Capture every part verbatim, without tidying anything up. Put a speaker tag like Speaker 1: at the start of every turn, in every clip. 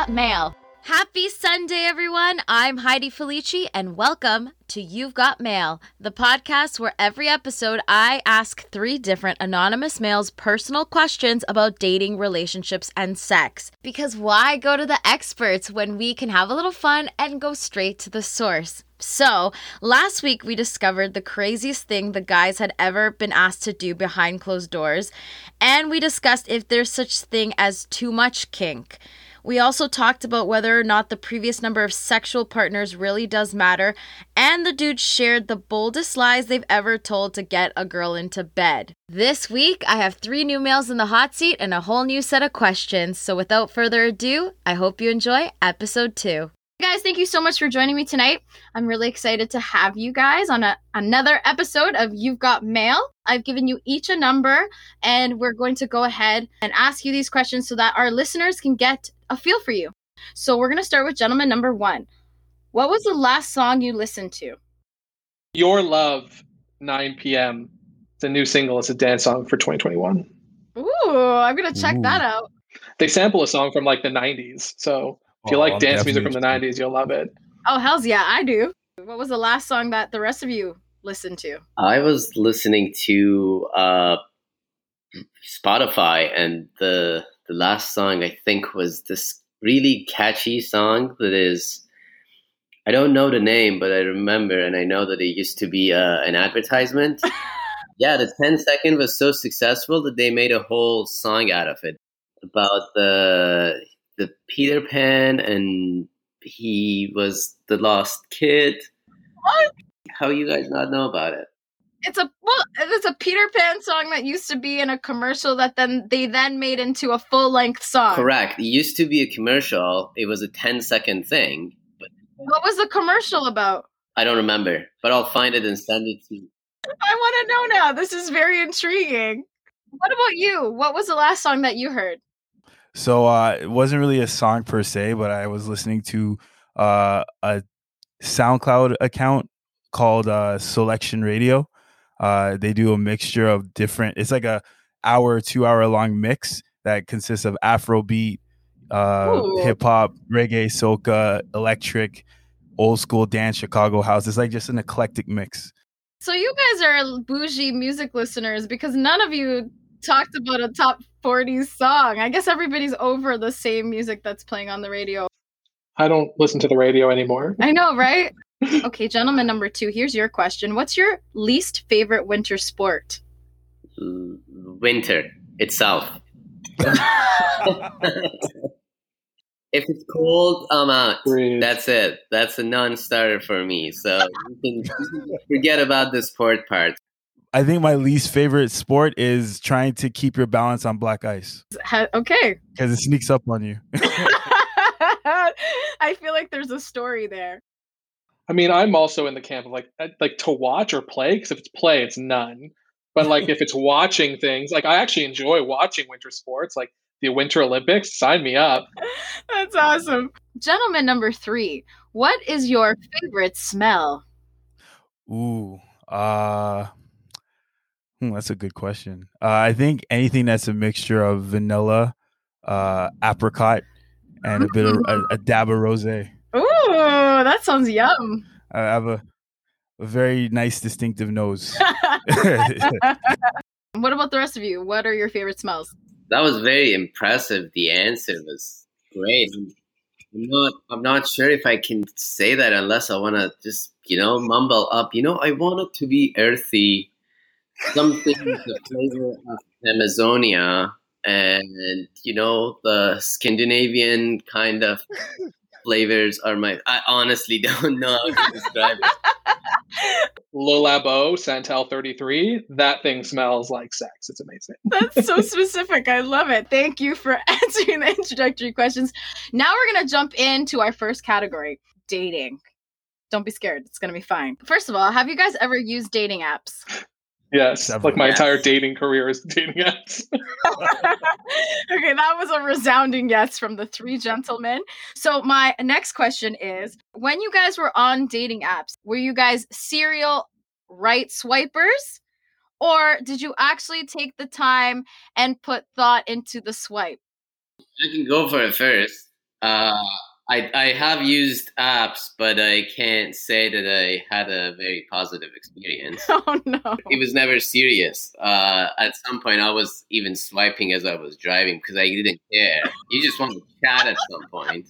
Speaker 1: Got Mail. Happy Sunday, everyone. I'm Heidi Felici, and welcome to You've Got Mail, the podcast where every episode I ask three different anonymous males personal questions about dating, relationships, and sex. Because why go to the experts when we can have a little fun and go straight to the source? So, last week we discovered the craziest thing the guys had ever been asked to do behind closed doors, and we discussed if there's such thing as too much kink. We also talked about whether or not the previous number of sexual partners really does matter, and the dudes shared the boldest lies they've ever told to get a girl into bed. This week, I have three new males in the hot seat and a whole new set of questions, so without further ado, I hope you enjoy episode two. Guys, thank you so much for joining me tonight. I'm really excited to have you guys on a, another episode of You've Got Mail. I've given you each a number, and we're going to go ahead and ask you these questions so that our listeners can get a feel for you. So we're going to start with gentleman number one. What was the last song you listened to?
Speaker 2: Your Love, nine p.m. It's a new single. It's a dance song for twenty twenty-one.
Speaker 1: Ooh, I'm going to check
Speaker 3: Ooh.
Speaker 1: that out.
Speaker 2: They sample a song from like the nineties. So if you
Speaker 3: Oh,
Speaker 2: like
Speaker 3: I'm
Speaker 2: dance music from
Speaker 3: definitely
Speaker 2: the nineties, you'll love it.
Speaker 1: Oh, hells yeah, I do. What was the last song that the rest of you listened to?
Speaker 4: I was listening to uh, Spotify, and the the last song I think was this really catchy song that is, I don't know the name, but I remember, and I know that it used to be uh, an advertisement. Yeah, the ten second was so successful that they made a whole song out of it about the the Peter Pan, and he was the lost kid.
Speaker 1: What?
Speaker 4: How you guys not know about it?
Speaker 1: It's a well, it's a Peter Pan song that used to be in a commercial that then they then made into a full length song.
Speaker 4: Correct. It used to be a commercial. It was a ten second thing. But
Speaker 1: What was the commercial about?
Speaker 4: I don't remember, but I'll find it and send it to you.
Speaker 1: I want to know now. This is very intriguing. What about you? What was the last song that you heard?
Speaker 3: So uh, it wasn't really a song per se, but I was listening to uh, a SoundCloud account called uh, Selection Radio. Uh, they do a mixture of different. It's like a hour, two hour long mix that consists of Afrobeat, uh,
Speaker 1: Ooh.
Speaker 3: hip hop, reggae, soca, electric, old school dance, Chicago house. It's like just an eclectic mix.
Speaker 1: So you guys are bougie music listeners because none of you talked about a top forties song. I guess everybody's over the same music that's playing on the radio.
Speaker 2: I don't listen to the radio anymore.
Speaker 1: I know, right? Okay, gentleman number two, here's your question. What's your least favorite winter sport?
Speaker 4: L- Winter itself. If it's cold, I'm out.
Speaker 2: Breathe.
Speaker 4: That's it. That's a non-starter for me. So you can forget about the sport part.
Speaker 3: I think my least favorite sport is trying to keep your balance on black ice
Speaker 1: Ha- okay.
Speaker 3: because it sneaks up on you.
Speaker 1: I feel like there's a story there.
Speaker 2: I mean, I'm also in the camp of like I- like to watch or play, because if it's play, it's none. But like if it's watching things, like I actually enjoy watching winter sports, like the Winter Olympics. Sign me up.
Speaker 1: That's awesome. Gentleman number three, what is your favorite smell?
Speaker 3: Ooh, uh, hmm, that's a good question. Uh, I think anything that's a mixture of vanilla, uh, apricot, and a bit of a, a dab of rosé.
Speaker 1: Ooh, that sounds yum.
Speaker 3: I have a, a very nice, distinctive nose.
Speaker 1: What about the rest of you? What are your favorite smells?
Speaker 4: That was very impressive. The answer was great. I'm not. I'm not sure if I can say that unless I want to just, you know, mumble up. You know, I want it to be earthy, something the flavor of Amazonia, and you know, the Scandinavian kind of flavors are my. I honestly don't know how to describe it.
Speaker 2: Le Labo Santal thirty-three. That thing smells like sex. It's amazing.
Speaker 1: That's so specific. I love it. Thank you for answering the introductory questions. Now we're going to jump into our first category, dating. Don't be scared. It's going to be fine. First of all, have you guys ever used dating apps?
Speaker 2: Yes,
Speaker 3: Several.
Speaker 2: like my
Speaker 4: Yes.
Speaker 2: entire dating career is dating apps.
Speaker 1: Okay, that was a resounding yes from the three gentlemen. So my next question is, when you guys were on dating apps, were you guys serial right swipers? Or did you actually take the time and put thought into the swipe?
Speaker 4: I can go for it first. Uh, I I have used apps, but I can't say that I had a very positive experience.
Speaker 1: Oh no!
Speaker 4: It was never serious. Uh, at some point, I was even swiping as I was driving because I didn't care. You just want to chat at some point.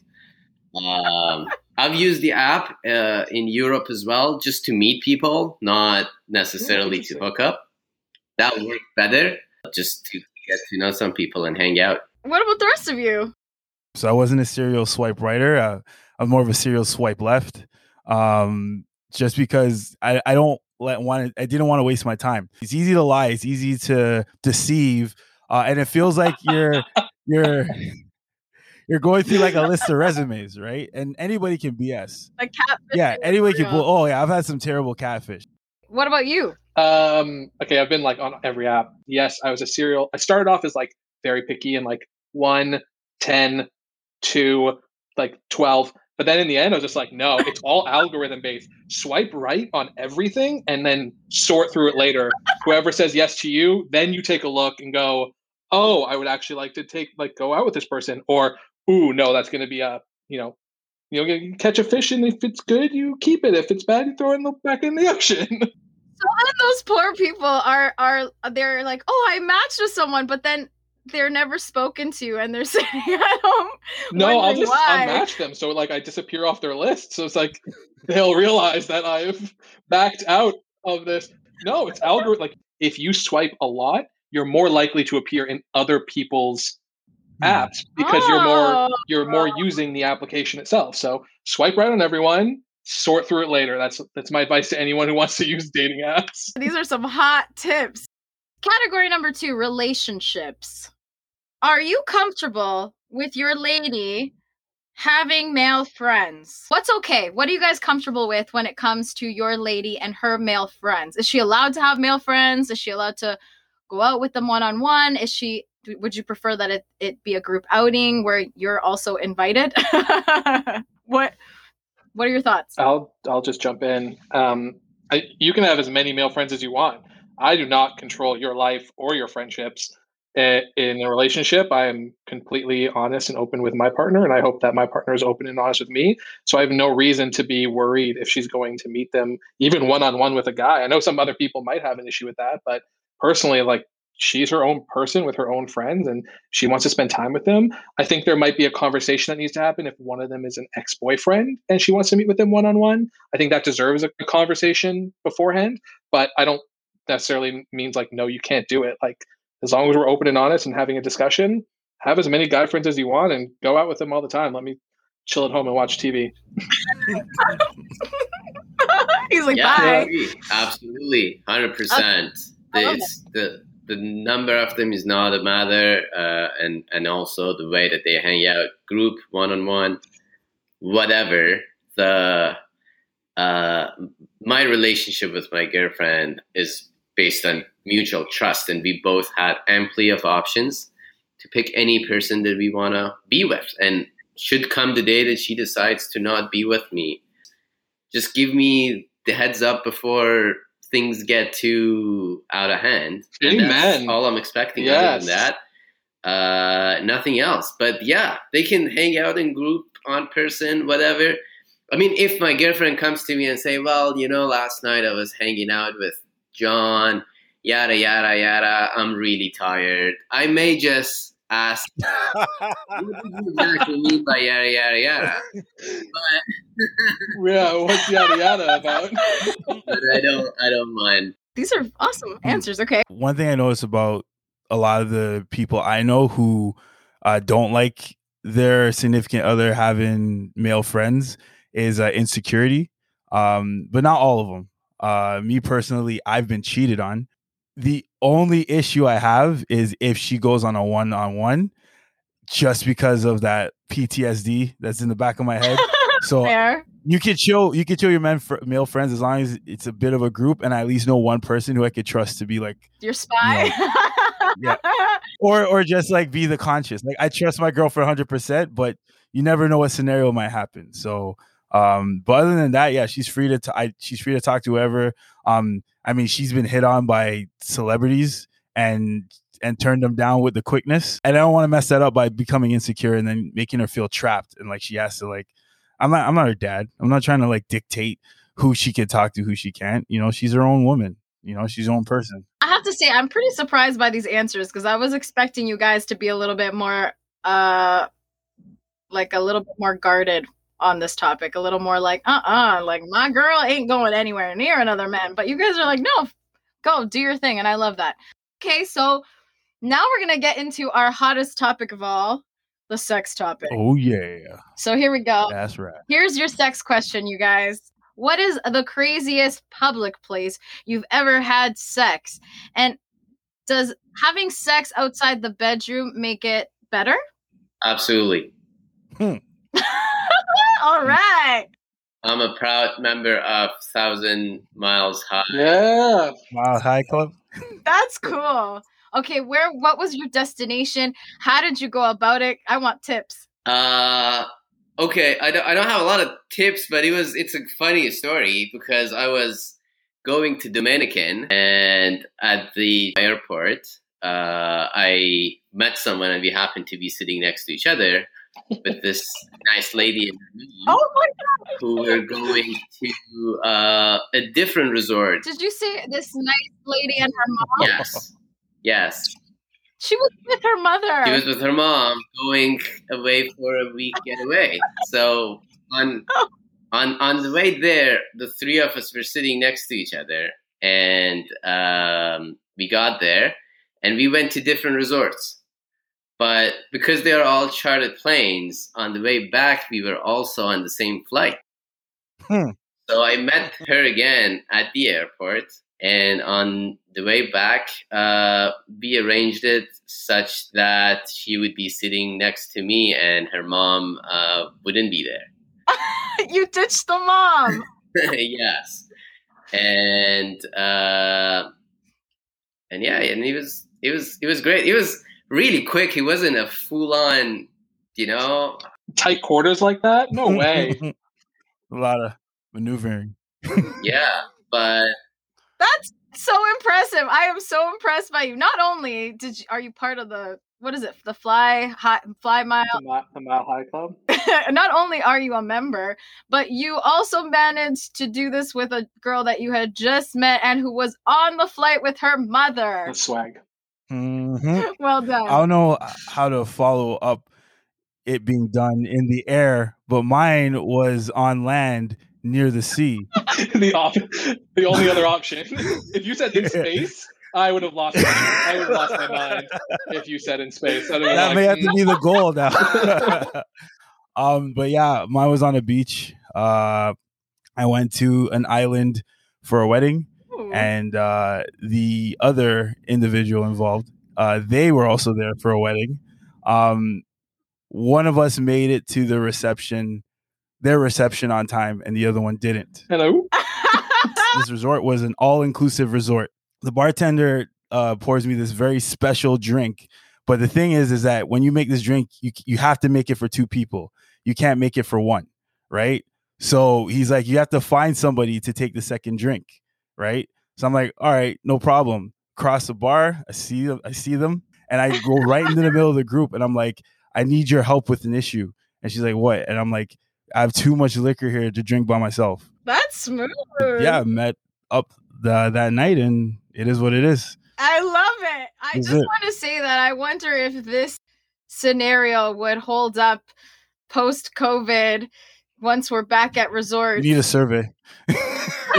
Speaker 4: Um, I've used the app uh, in Europe as well, just to meet people, not necessarily to hook up. That worked better, just to get to know some people and hang out.
Speaker 1: What about the rest of you?
Speaker 3: So I wasn't a serial swipe righter. Uh, I'm more of a serial swipe left, um, just because I, I don't let want I didn't want to waste my time. It's easy to lie. It's easy to deceive, uh, and it feels like you're you're you're going through like a list of resumes, right? And anybody can B S.
Speaker 1: Like catfish.
Speaker 3: Yeah, anybody can. Bull- oh yeah, I've had some terrible catfish.
Speaker 1: What about you?
Speaker 2: Um, okay, I've been like on every app. Yes, I was a serial. I started off as like very picky and like one, ten, two, like twelve. But then in the end, I was just like, no, it's all algorithm based. Swipe right on everything and then sort through it later. Whoever says yes to you, then you take a look and go, oh, I would actually like to take like go out with this person. Or, ooh, no, that's going to be a, you know, you know, you catch a fish and if it's good, you keep it. If it's bad, you throw it in the, back in the ocean.
Speaker 1: So then those poor people are are they're like, oh, I matched with someone, but then they're never spoken to, and they're sitting at home.
Speaker 2: No, I'll just
Speaker 1: why.
Speaker 2: unmatch them, so like I disappear off their list. So it's like they'll realize that I've backed out of this. No, it's algorithm. Like if you swipe a lot, you're more likely to appear in other people's apps because oh. you're more you're more using the application itself. So swipe right on everyone. Sort through it later. That's that's my advice to anyone who wants to use dating apps.
Speaker 1: These are some hot tips. Category number two, relationships. Are you comfortable with your lady having male friends? What's okay? What are you guys comfortable with when it comes to your lady and her male friends? Is she allowed to have male friends? Is she allowed to go out with them one-on-one? Is she, would you prefer that it, it be a group outing where you're also invited? What What are your thoughts?
Speaker 2: I'll I'll just jump in. Um, I, you can have as many male friends as you want. I do not control your life or your friendships. In a relationship, I am completely honest and open with my partner, and I hope that my partner is open and honest with me. So I have no reason to be worried if she's going to meet them, even one-on-one with a guy. I know some other people might have an issue with that, but personally, like, she's her own person with her own friends and she wants to spend time with them. I think there might be a conversation that needs to happen if one of them is an ex-boyfriend and she wants to meet with them one-on-one. I think that deserves a conversation beforehand, but I don't necessarily means like, no, you can't do it. Like, as long as we're open and honest and having a discussion, have as many guy friends as you want and go out with them all the time. Let me chill at home and watch T V.
Speaker 1: He's like,
Speaker 4: yeah,
Speaker 1: bye.
Speaker 4: Absolutely. one hundred percent. Okay. It's the the number of them is not a matter, uh, and and also the way that they hang out, group, one on one, whatever. The uh, my relationship with my girlfriend is based on mutual trust, and we both had amply of options to pick any person that we want to be with. And should come the day that she decides to not be with me, just give me the heads up before things get too out of hand.
Speaker 2: Amen.
Speaker 4: That's all I'm expecting.
Speaker 2: Yes.
Speaker 4: Other than that, uh, nothing else. But yeah, they can hang out in group, on person, whatever. I mean, if my girlfriend comes to me and say, well, you know, last night I was hanging out with John, yada, yada, yada, I'm really tired, I may just ask, what do you exactly mean by yada, yada, yada? But,
Speaker 2: yeah, what's yada, yada about?
Speaker 4: But I don't, I don't mind.
Speaker 1: These are awesome answers. Okay.
Speaker 3: One thing I noticed about a lot of the people I know who uh, don't like their significant other having male friends is uh, insecurity, um, but not all of them. Uh, me personally, I've been cheated on. The only issue I have is if she goes on a one-on-one, just because of that P T S D that's in the back of my head. So
Speaker 1: Fair.
Speaker 3: you could show you could show your men fr- male friends as long as it's a bit of a group, and I at least know one person who I could trust to be like
Speaker 1: your spy.
Speaker 3: You know, yeah, or or just like be the conscious. Like I trust my girlfriend one hundred percent, but you never know what scenario might happen. So. Um, but other than that, yeah, she's free to, t- I, she's free to talk to whoever. Um, I mean, she's been hit on by celebrities and and turned them down with the quickness. And I don't want to mess that up by becoming insecure and then making her feel trapped. And like she has to like, I'm not I'm not her dad. I'm not trying to like dictate who she can talk to, who she can't. You know, she's her own woman. You know, she's her own person.
Speaker 1: I have to say, I'm pretty surprised by these answers because I was expecting you guys to be a little bit more, uh, like a little bit more guarded on this topic. A little more like, uh-uh, like my girl ain't going anywhere near another man. But you guys are like, no, go do your thing. And I love that. Okay, so now we're going to get into our hottest topic of all, the sex topic.
Speaker 3: Oh, yeah.
Speaker 1: So here we go.
Speaker 3: That's right.
Speaker 1: Here's your sex question, you guys. What is the craziest public place you've ever had sex? And does having sex outside the bedroom make it better?
Speaker 4: Absolutely.
Speaker 3: Hmm.
Speaker 1: All right.
Speaker 4: I'm a proud member of Thousand Miles High.
Speaker 2: Yeah.
Speaker 3: Mile High Club.
Speaker 1: That's cool. Okay, where? What was your destination? How did you go about it? I want tips.
Speaker 4: Uh, okay, I don't, I don't have a lot of tips, but it was it's a funny story because I was going to Dominican and at the airport, uh, I met someone and we happened to be sitting next to each other with this nice lady and her mom,
Speaker 1: Oh my God.
Speaker 4: who were going to uh, a different resort.
Speaker 1: Did you say this nice lady and her mom?
Speaker 4: Yes, yes.
Speaker 1: She was with her mother.
Speaker 4: She was with her mom going away for a week getaway. So on on on the way there, the three of us were sitting next to each other, and um, we got there, and we went to different resorts. But because they are all chartered planes, on the way back, we were also on the same flight.
Speaker 3: Hmm.
Speaker 4: So I met her again at the airport. And on the way back, uh, we arranged it such that she would be sitting next to me and her mom uh, wouldn't be there.
Speaker 1: You ditched the mom.
Speaker 4: Yes. And uh, and yeah, and it was it was it was great. It was really quick. It wasn't a full on, you know,
Speaker 2: Tight quarters like that? No way.
Speaker 3: A lot of maneuvering.
Speaker 4: yeah, but.
Speaker 1: That's so impressive. I am so impressed by you. Not only did you, are you part of the, what is it, the Fly High, Fly Mile?
Speaker 2: The Mile, the Mile High Club.
Speaker 1: Not only are you a member, but you also managed to do this with a girl that you had just met and who was on the flight with her mother.
Speaker 2: The swag.
Speaker 3: Mm-hmm.
Speaker 1: Well done.
Speaker 3: I don't know how to follow up it being done in the air, but mine was on land near the sea.
Speaker 2: the op- the only other option. If you said in space, I would have lost. My, I would have lost my mind. If you said in space, I'd have been
Speaker 3: That
Speaker 2: like,
Speaker 3: may have
Speaker 2: mm.
Speaker 3: to be the goal now. um, but yeah, mine was on a beach. Uh, I went to an island for a wedding,
Speaker 1: Ooh.
Speaker 3: and uh, the other individual involved, uh, they were also there for a wedding. Um, one of us made it to the reception. Their reception on time, and the other one didn't.
Speaker 2: Hello.
Speaker 3: This resort was an all-inclusive resort. The bartender uh, pours me this very special drink, but the thing is, is that when you make this drink, you you have to make it for two people. You can't make it for one, right? So he's like, you have to find somebody to take the second drink, right? So I'm like, all right, no problem. Cross the bar, I see them, I see them, and I go right into the middle of the group, and I'm like, I need your help with an issue. And she's like, what? And I'm like, I have too much liquor here to drink by myself.
Speaker 1: That's smooth.
Speaker 3: Yeah, I met up the, that night, and it is what it is.
Speaker 1: I love it. I
Speaker 3: Is
Speaker 1: just
Speaker 3: it?
Speaker 1: want to say that I wonder if this scenario would hold up post-COVID once we're back at
Speaker 3: We
Speaker 1: resorts.
Speaker 3: need a survey.
Speaker 1: How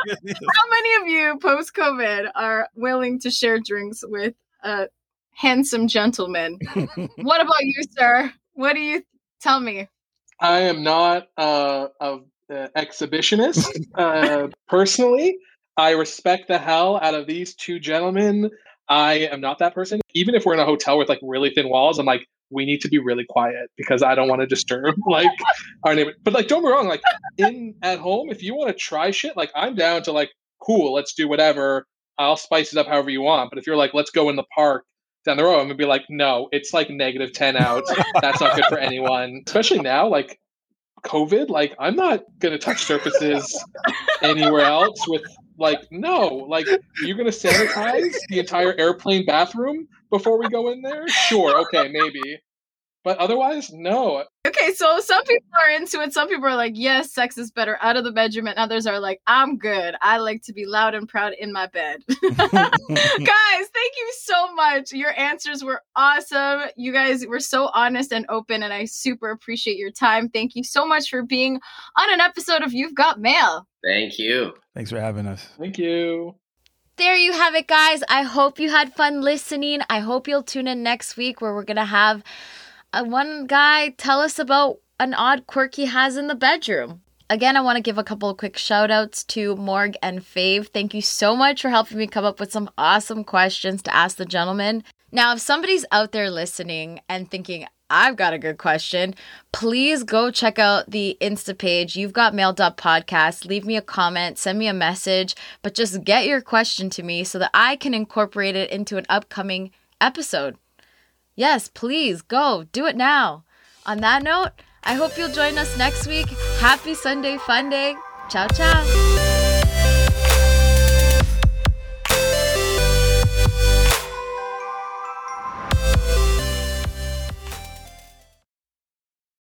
Speaker 1: many of you post-COVID are willing to share drinks with a handsome gentleman? What about you, sir? What do you tell me?
Speaker 2: I am not uh, a, a exhibitionist. Uh, personally, I respect the hell out of these two gentlemen. I am not that person. Even if we're in a hotel with like really thin walls, I'm like, we need to be really quiet because I don't want to disturb like our neighbor. But like, don't be wrong. Like in at home, if you want to try shit, like I'm down to like, cool, let's do whatever. I'll spice it up however you want. But if you're like, let's go in the park down the road, I'm gonna be like, no, it's like negative ten out. That's not good for anyone. Especially now, like COVID, like I'm not gonna touch surfaces anywhere else with Like, no. Like, you're going to sanitize the entire airplane bathroom before we go in there? Sure. Okay, maybe. But otherwise, no.
Speaker 5: Okay, so some people are into it. Some people are like, yes, sex is better out of the bedroom. And others are like, I'm good. I like to be loud and proud in my bed. Guys, thank you so much. Your answers were awesome. You guys were so honest and open, and I super appreciate your time. Thank you so much for being on an episode of You've Got Mail.
Speaker 4: Thank you.
Speaker 3: Thanks for having us.
Speaker 2: Thank you.
Speaker 1: There you have it, guys. I hope you had fun listening. I hope you'll tune in next week where we're going to have uh, one guy tell us about an odd quirk he has in the bedroom. Again, I want to give a couple of quick shout outs to Morg and Fave. Thank you so much for helping me come up with some awesome questions to ask the gentleman. Now, if somebody's out there listening and thinking, I've got a good question, please go check out the Insta page, you've got mail dot podcast. Leave me a comment, send me a message, but just get your question to me so that I can incorporate it into an upcoming episode. Yes, please go do it now. On that note, I hope you'll join us next week. Happy Sunday Fun Day. Ciao, ciao.